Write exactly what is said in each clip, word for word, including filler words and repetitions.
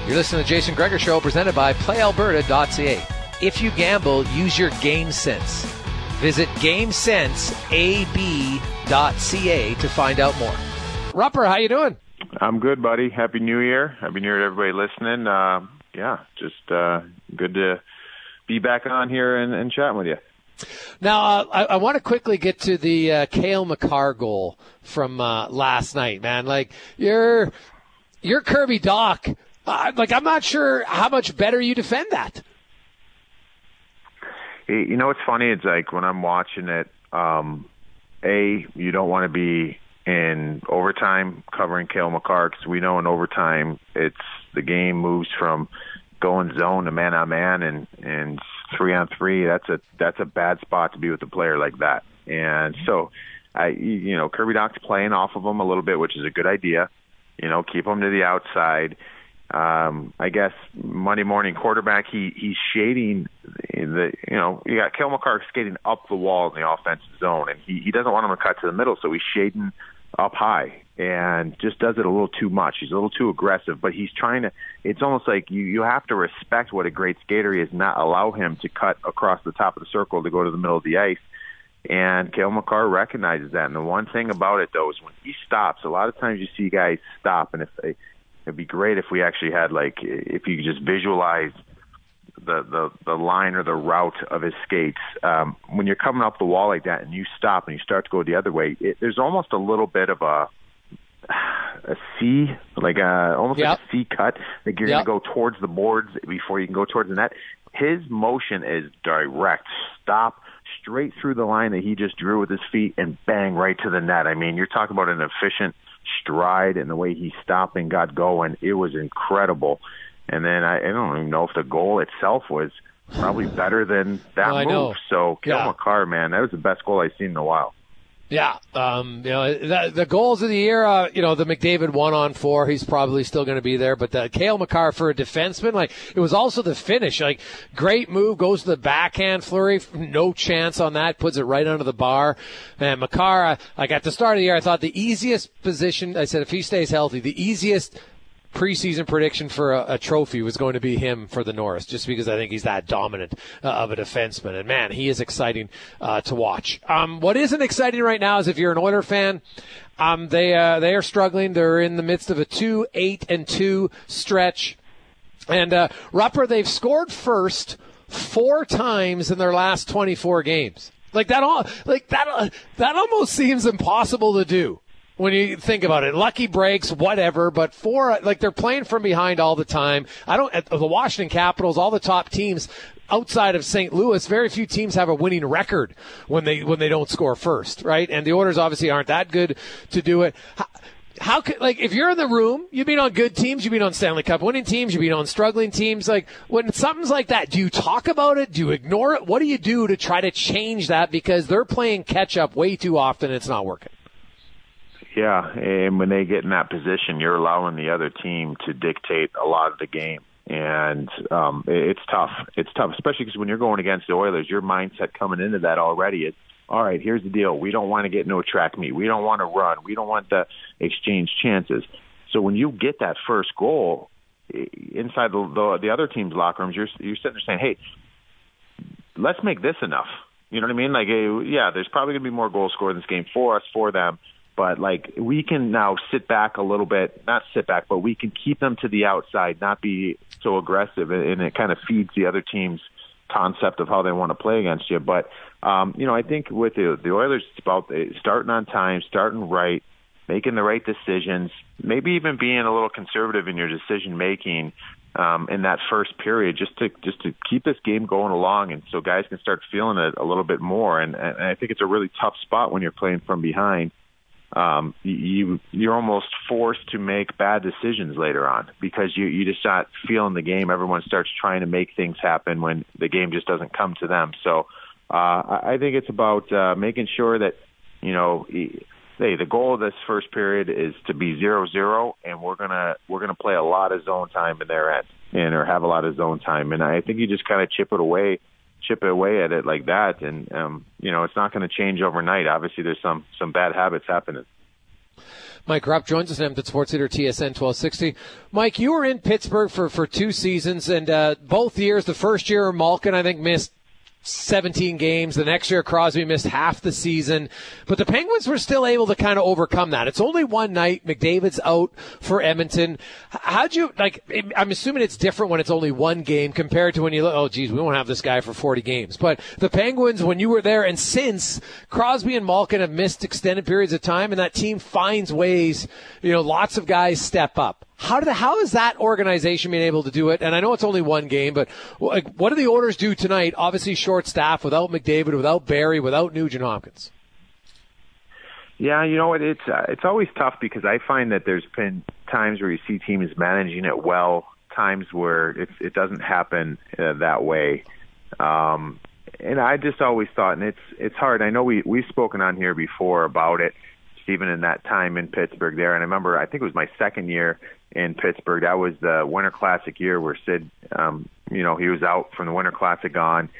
You're listening to the Jason Gregor Show, presented by play alberta dot c a. If you gamble, use your game sense. Visit game sense a b dot c a to find out more. Rupper, how you doing? I'm good, buddy. Happy New Year. Happy New Year to everybody listening. Uh, yeah, just uh, good to be back on here and, and chatting with you. Now, uh, I, I want to quickly get to the uh, Cale Makar goal from uh, last night, man. Like, you're, you're Kirby Dach. Uh, like, I'm not sure how much better you defend that. You know what's funny? It's like when I'm watching it, um, A, you don't want to be in overtime covering Cale Makar, because we know in overtime it's the game moves from going zone to man on man and and three on three. That's a that's a bad spot to be with a player like that. And so, I you know Kirby Dach's playing off of him a little bit, which is a good idea. You know, keep him to the outside. Um, I guess Monday morning quarterback, he he's shading the you know you got Cale Makar skating up the wall in the offensive zone, and he he doesn't want him to cut to the middle, so he's shading up high and just does it a little too much. He's a little too aggressive, but he's trying to, it's almost like you, you have to respect what a great skater is, not allow him to cut across the top of the circle to go to the middle of the ice. And Cale Makar recognizes that. And the one thing about it, though, is when he stops, a lot of times you see guys stop, and if they, it'd be great if we actually had, like, if you could just visualize the, the, the line or the route of his skates. Um, when you're coming up the wall like that and you stop and you start to go the other way, it, there's almost a little bit of a a C, like a, almost yep. like a C cut. Like you're yep. going to go towards the boards before you can go towards the net. His motion is direct. Stop straight through the line that he just drew with his feet and bang right to the net. I mean, you're talking about an efficient stride, and the way he stopped and got going, it was incredible. And then I, I don't even know if the goal itself was probably better than that well, move. So Cale yeah. Makar, man, that was the best goal I've seen in a while. Yeah, um, you know, the, the goals of the year, uh, you know, the McDavid one on four, he's probably still going to be there, but the Cale Makar for a defenseman, like, it was also the finish, like, great move, goes to the backhand flurry, no chance on that, puts it right under the bar. And Makar, uh, like, at the start of the year, I thought the easiest position, I said, if he stays healthy, the easiest preseason prediction for a, a trophy was going to be him for the Norris, just because I think he's that dominant uh, of a defenseman. And, man, he is exciting uh, to watch. Um, what isn't exciting right now is if you're an Oiler fan, um, they uh, they are struggling. They're in the midst of a two eight and two stretch. And, uh, Rupper, they've scored first four times in their last twenty-four games. Like, that, all, like that, uh, that almost seems impossible to do. When you think about it, lucky breaks, whatever, but four, like, they're playing from behind all the time. I don't, the Washington Capitals, all the top teams outside of Saint Louis, very few teams have a winning record when they, when they don't score first, right? And the Oilers obviously aren't that good to do it. How, how could, like, if you're in the room, you've been on good teams, you've been on Stanley Cup winning teams, you've been on struggling teams. Like, when something's like that, do you talk about it? Do you ignore it? What do you do to try to change that? Because they're playing catch up way too often and it's not working. Yeah, and when they get in that position, you're allowing the other team to dictate a lot of the game. And um, it's tough. It's tough, especially because when you're going against the Oilers, your mindset coming into that already is, all right, here's the deal. We don't want to get no track meet. We don't want to run. We don't want to exchange chances. So when you get that first goal inside the, the, the other team's locker rooms, you're, you're sitting there saying, hey, let's make this enough. You know what I mean? Like, yeah, there's probably going to be more goals scored in this game for us, for them. But, like, we can now sit back a little bit, not sit back, but we can keep them to the outside, not be so aggressive, and it kind of feeds the other team's concept of how they want to play against you. But, um, you know, I think with the, the Oilers, it's about starting on time, starting right, making the right decisions, maybe even being a little conservative in your decision-making um, in that first period, just to just to keep this game going along, and so guys can start feeling it a little bit more. And, and I think it's a really tough spot when you're playing from behind. Um, you, you're almost forced to make bad decisions later on because you, you just not feeling the game. Everyone starts trying to make things happen when the game just doesn't come to them. So, uh, I think it's about, uh, making sure that, you know, hey, the goal of this first period is to be zero zero, and we're going to, we're going to play a lot of zone time in their end and, or have a lot of zone time. And I think you just kind of chip it away. chip away at it like that, and um, you know, it's not going to change overnight. Obviously, there's some some bad habits happening. Mike Rupp joins us, Edmonton Sports Leader, T S N twelve sixty. Mike, you were in Pittsburgh for, for two seasons, and uh, both years, the first year, Malkin, I think, missed seventeen games. The next year, Crosby missed half the season. But the Penguins were still able to kind of overcome that. It's only one night. McDavid's out for Edmonton. How'd you, like, I'm assuming it's different when it's only one game compared to when you look, oh, geez, we won't have this guy for forty games. But the Penguins, when you were there, and since Crosby and Malkin have missed extended periods of time, and that team finds ways, you know, lots of guys step up. How did how is that organization being able to do it? And I know it's only one game, but like, what do the Oilers do tonight? Obviously, short staff, without McDavid, without Barrie, without Nugent Hopkins. Yeah, you know what? It's uh, it's always tough because I find that there's been times where you see teams managing it well, times where it it doesn't happen uh, that way. Um, and I just always thought, and it's it's hard. I know we we've spoken on here before about it, even in that time in Pittsburgh there. And I remember, I think it was my second year in Pittsburgh. That was the Winter Classic year where Sid, um, you know, he was out from the Winter Classic on,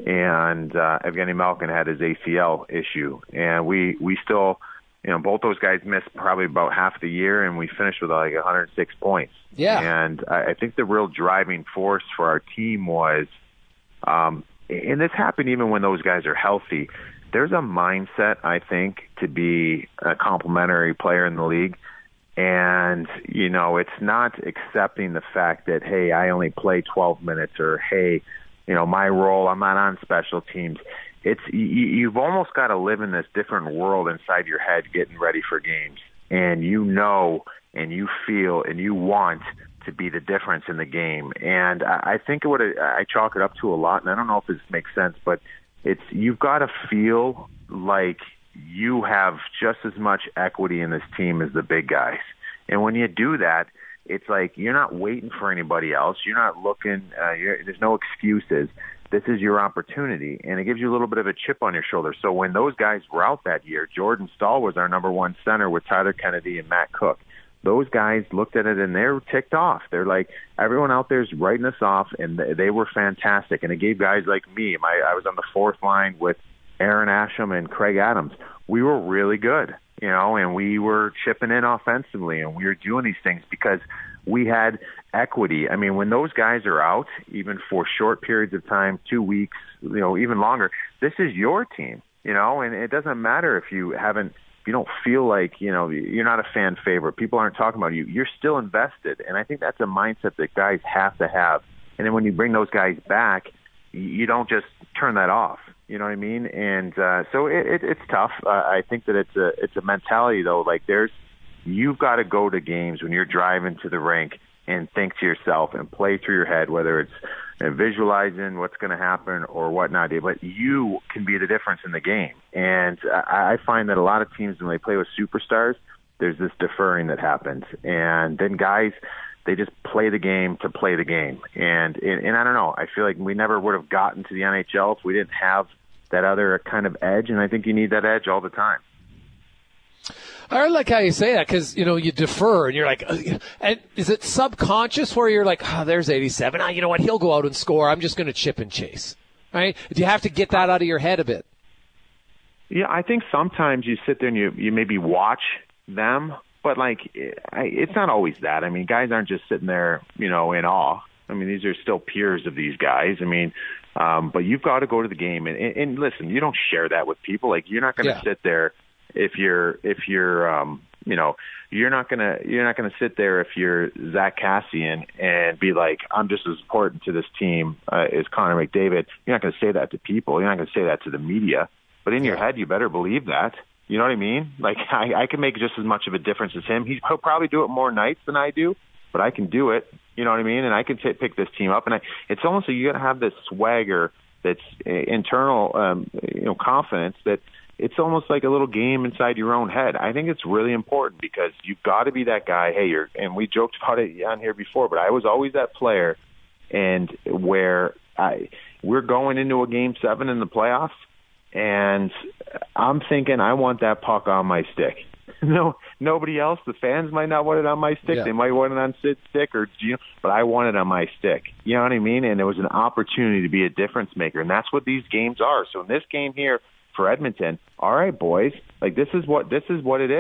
and uh, Evgeny Malkin had his A C L issue. And we, we still, you know, both those guys missed probably about half the year, and we finished with like one hundred six points. Yeah. And I, I think the real driving force for our team was, um, and this happened even when those guys are healthy, there's a mindset, I think, to be a complimentary player in the league. And, you know, it's not accepting the fact that, hey, I only play twelve minutes, or, hey, you know, my role, I'm not on special teams. It's you, you've almost got to live in this different world inside your head getting ready for games. And you know and you feel and you want to be the difference in the game. And I, I think what it, I chalk it up to a lot, and I don't know if this makes sense, but it's you've got to feel like you have just as much equity in this team as the big guys. And when you do that, it's like you're not waiting for anybody else. You're not looking, uh, you're, there's no excuses. This is your opportunity, and it gives you a little bit of a chip on your shoulder. So when those guys were out that year, Jordan Staal was our number one center with Tyler Kennedy and Matt Cook. Those guys looked at it, and they're ticked off. They're like, everyone out there is writing us off, and they were fantastic. And it gave guys like me, my, I was on the fourth line with Aaron Asham and Craig Adams. We were really good, you know, and we were chipping in offensively, and we were doing these things because we had equity. I mean, when those guys are out, even for short periods of time, two weeks, you know, even longer, this is your team, you know, and it doesn't matter if you haven't, you don't feel like, you know, you're not a fan favorite. People aren't talking about you. You're still invested. And I think that's a mindset that guys have to have. And then when you bring those guys back, you don't just turn that off. You know what I mean? And uh, so it, it, it's tough. Uh, I think that it's a it's a mentality, though. Like there's, you've got to go to games when you're driving to the rink and think to yourself and play through your head, whether it's uh, visualizing what's going to happen or whatnot. But you can be the difference in the game. And I, I find that a lot of teams, when they play with superstars, there's this deferring that happens. And then guys, they just play the game to play the game. And, and, and I don't know, I feel like we never would have gotten to the N H L if we didn't have that other kind of edge. And I think you need that edge all the time. I like how you say that because, you know, you defer and you're like, and is it subconscious where you're like, oh, there's eighty-seven. Oh, you know what? He'll go out and score. I'm just going to chip and chase. Right? Do you have to get that out of your head a bit? Yeah, I think sometimes you sit there and you, you maybe watch them, but like, I, it's not always that. I mean, guys aren't just sitting there, you know, in awe. I mean, these are still peers of these guys. I mean, um, but you've got to go to the game and, and, and listen, you don't share that with people. Like, you're not going to yeah. sit there if you're, if you're, um, you know, you're not going to, you're not going to sit there if you're Zach Kassian and be like, I'm just as important to this team uh, as Connor McDavid. You're not going to say that to people. You're not going to say that to the media, but in your head, you better believe that. You know what I mean? Like, I, I can make just as much of a difference as him. He, he'll probably do it more nights than I do, but I can do it. You know what I mean? And I can t- pick this team up. And I, it's almost like you got to have this swagger that's uh, internal, um, you know, confidence that it's almost like a little game inside your own head. I think it's really important because you've got to be that guy. Hey, you're, and we joked about it on here before, but I was always that player. And where I, we're going into a game seven in the playoffs, and I'm thinking I want that puck on my stick. No, nobody else. The fans might not want it on my stick. Yeah. They might want it on Sid's stick, or you know, but I want it on my stick. You know what I mean? And it was an opportunity to be a difference maker, and that's what these games are. So in this game here for Edmonton, all right, boys, like this is what this is what it is.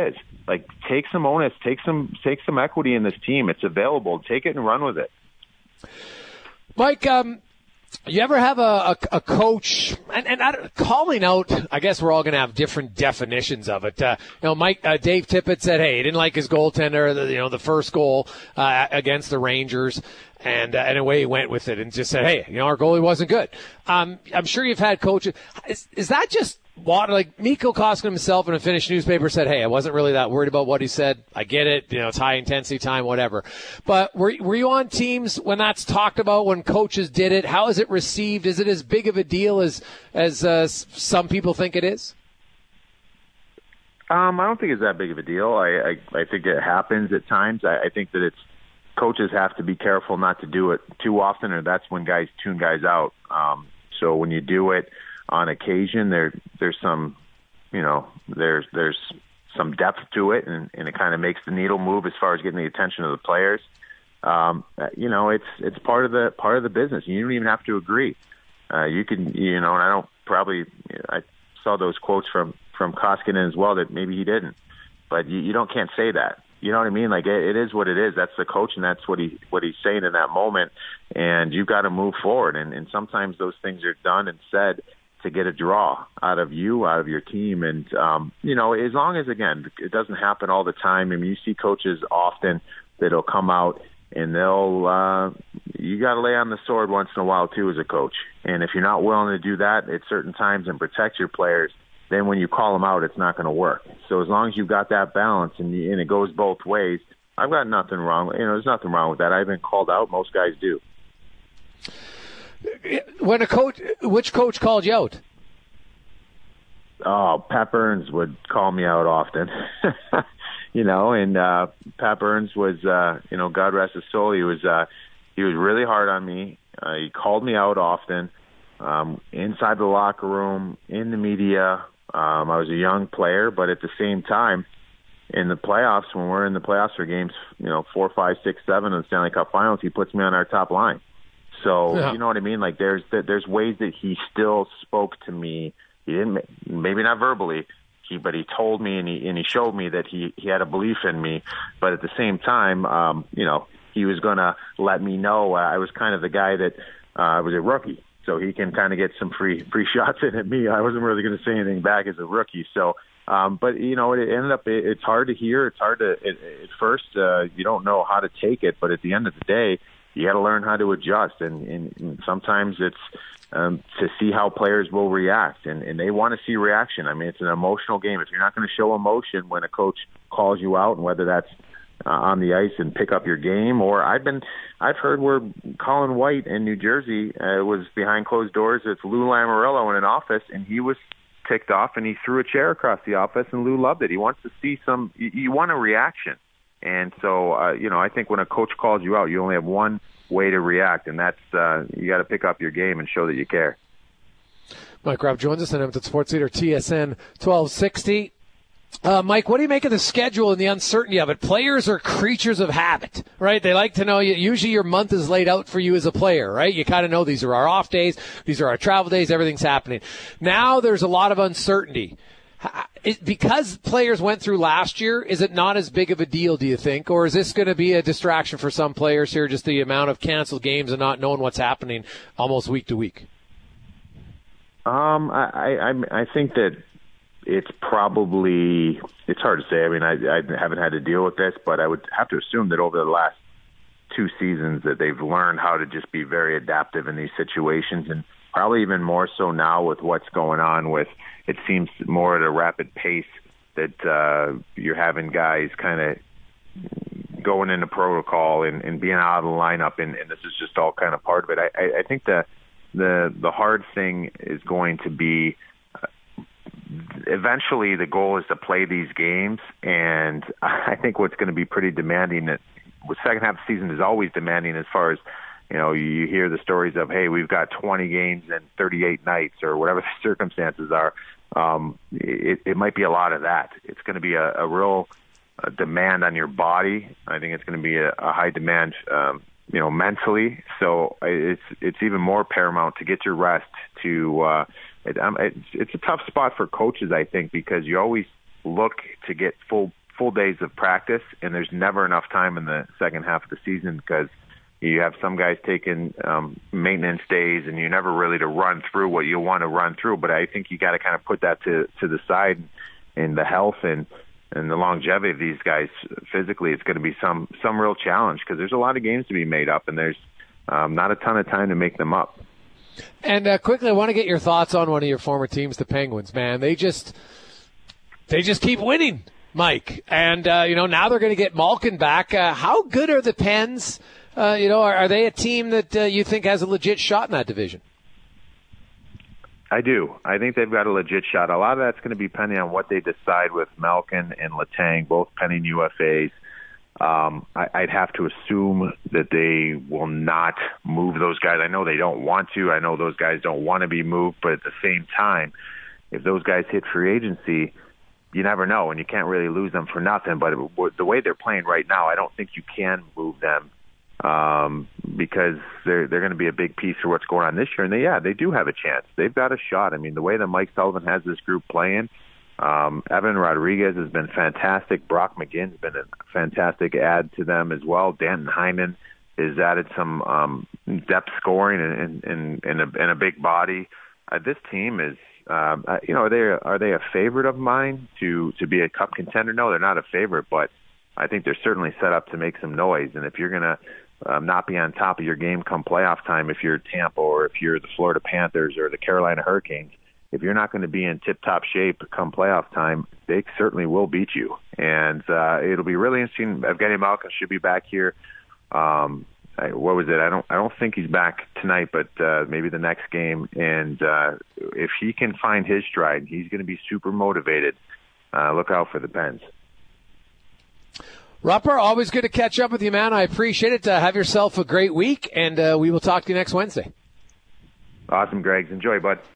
like take some onus, take some take some equity in this team. It's available. Take it and run with it. Mike, um, you ever have a, a, a coach, and, and I, calling out, I guess we're all going to have different definitions of it. Uh, you know, Mike, uh, Dave Tippett said, hey, he didn't like his goaltender, the, you know, the first goal uh, against the Rangers, and, uh, and away he went with it and just said, hey, you know, our goalie wasn't good. Um, I'm sure you've had coaches. Is, is that just water? Like Mikko Koskinen himself in a Finnish newspaper said, hey, I wasn't really that worried about what he said. I get it. You know, it's high intensity time, whatever. But were, were you on teams when that's talked about, when coaches did it? How is it received? Is it as big of a deal as, as uh, some people think it is? Um, I don't think it's that big of a deal. I, I, I think it happens at times. I, I think that it's, coaches have to be careful not to do it too often, or that's when guys tune guys out. Um, so when you do it on occasion, there there's some, you know, there's there's some depth to it, and, and it kind of makes the needle move as far as getting the attention of the players. Um, you know, it's it's part of the part of the business. You don't even have to agree. Uh, you can, you know, and I don't probably. I saw those quotes from from Koskinen as well that maybe he didn't, but you, you don't can't say that. You know what I mean? Like it, it is what it is. That's the coach, and that's what he what he's saying in that moment. And you've got to move forward. And, and sometimes those things are done and said to get a draw out of you, out of your team. And um, you know, as long as again, it doesn't happen all the time. I mean, you see coaches often that'll come out and they'll uh, you got to lay on the sword once in a while too as a coach. And if you're not willing to do that at certain times and protect your players, then when you call them out, it's not going to work. So as long as you've got that balance and, you, and it goes both ways, I've got nothing wrong. You know, there's nothing wrong with that. I've been called out. Most guys do. When a coach, which coach called you out? Oh, Pat Burns would call me out often. you know, and uh, Pat Burns was, uh, you know, God rest his soul. He was, uh, he was really hard on me. Uh, he called me out often, um, inside the locker room, in the media. Um, I was a young player, but at the same time, in the playoffs, when we're in the playoffs for games, you know, four, five, six, seven in the Stanley Cup Finals, he puts me on our top line. So yeah. You know what I mean? Like there's there's ways that he still spoke to me. He didn't, maybe not verbally, he but he told me and he and he showed me that he he had a belief in me. But at the same time, um, you know, he was going to let me know. I was kind of the guy that uh, I was a rookie. So he can kind of get some free free shots in at me. I wasn't really going to say anything back as a rookie. So, um, but you know, it ended up. It, it's hard to hear. It's hard to at, at first. Uh, you don't know how to take it, but at the end of the day, you got to learn how to adjust. And, and, and sometimes it's um, to see how players will react, and, and they want to see reaction. I mean, it's an emotional game. If you're not going to show emotion when a coach calls you out, and whether that's Uh, on the ice and pick up your game, or I've been, I've heard where Colin White in New Jersey uh, was behind closed doors. It's Lou Lamoriello in an office, and he was ticked off, and he threw a chair across the office, and Lou loved it. He wants to see some. You, you want a reaction, and so uh, you know, I think when a coach calls you out, you only have one way to react, and that's uh, you got to pick up your game and show that you care. Mike Rabb joins us on Edmonton Sports Leader T S N twelve sixty. Uh, Mike, what do you make of the schedule and the uncertainty of it? Players are creatures of habit, right? They like to know you. Usually your month is laid out for you as a player, right? You kind of know these are our off days. These are our travel days. Everything's happening. Now there's a lot of uncertainty. It, because players went through last year, is it not as big of a deal, do you think? Or is this going to be a distraction for some players here, just the amount of canceled games and not knowing what's happening almost week to week? Um, I, I, I think that it's probably, it's hard to say. I mean, I, I haven't had to deal with this, but I would have to assume that over the last two seasons that they've learned how to just be very adaptive in these situations, and probably even more so now with what's going on with, it seems more at a rapid pace that uh, you're having guys kind of going into protocol and, and being out of the lineup, and, and this is just all kind of part of it. I, I, I think the, the, the hard thing is going to be, eventually the goal is to play these games, and I think what's going to be pretty demanding, that the second half of the season is always demanding as far as, you know, you hear the stories of, hey, we've got twenty games and thirty-eight nights or whatever the circumstances are. Um, it, it might be a lot of that. It's going to be a, a real a demand on your body. I think it's going to be a, a high demand, um, you know, mentally. So it's it's even more paramount to get your rest, to uh, It, um, it's, it's a tough spot for coaches, I think, because you always look to get full full days of practice, and there's never enough time in the second half of the season because you have some guys taking um, maintenance days, and you're never really to run through what you want to run through. But I think you got to kind of put that to to the side, and the health and and the longevity of these guys physically, it's going to be some some real challenge because there's a lot of games to be made up, and there's um, not a ton of time to make them up. And uh, quickly, I want to get your thoughts on one of your former teams, the Penguins. Man, they just they just keep winning, Mike. And uh, you know, now they're going to get Malkin back. Uh, how good are the Pens? Uh, you know, are, are they a team that uh, you think has a legit shot in that division? I do. I think they've got a legit shot. A lot of that's going to be depending on what they decide with Malkin and Letang, both pending U F As. Um, I, I'd have to assume that they will not move those guys. I know they don't want to. I know those guys don't want to be moved. But at the same time, if those guys hit free agency, you never know, and you can't really lose them for nothing. But it, the way they're playing right now, I don't think you can move them um, because they're they're going to be a big piece for what's going on this year. And they, yeah, they do have a chance. They've got a shot. I mean, the way that Mike Sullivan has this group playing, Um, Evan Rodriguez has been fantastic. Brock McGinn's been a fantastic add to them as well. Danton Hyman has added some um, depth scoring and, and, and, a, and a big body. Uh, this team is, um, uh, you know, are they are they a favorite of mine to to be a cup contender? No, they're not a favorite, but I think they're certainly set up to make some noise. And if you're gonna um, not be on top of your game come playoff time, if you're Tampa or if you're the Florida Panthers or the Carolina Hurricanes, if you're not going to be in tip-top shape come playoff time, they certainly will beat you. And uh, it'll be really interesting. Evgeny Malkin should be back here. Um, I, what was it? I don't. I don't think he's back tonight, but uh, maybe the next game. And uh, if he can find his stride, he's going to be super motivated. Uh, look out for the Pens. Rupper, always good to catch up with you, man. I appreciate it. Uh, have yourself a great week, and uh, we will talk to you next Wednesday. Awesome, Greg. Enjoy, bud.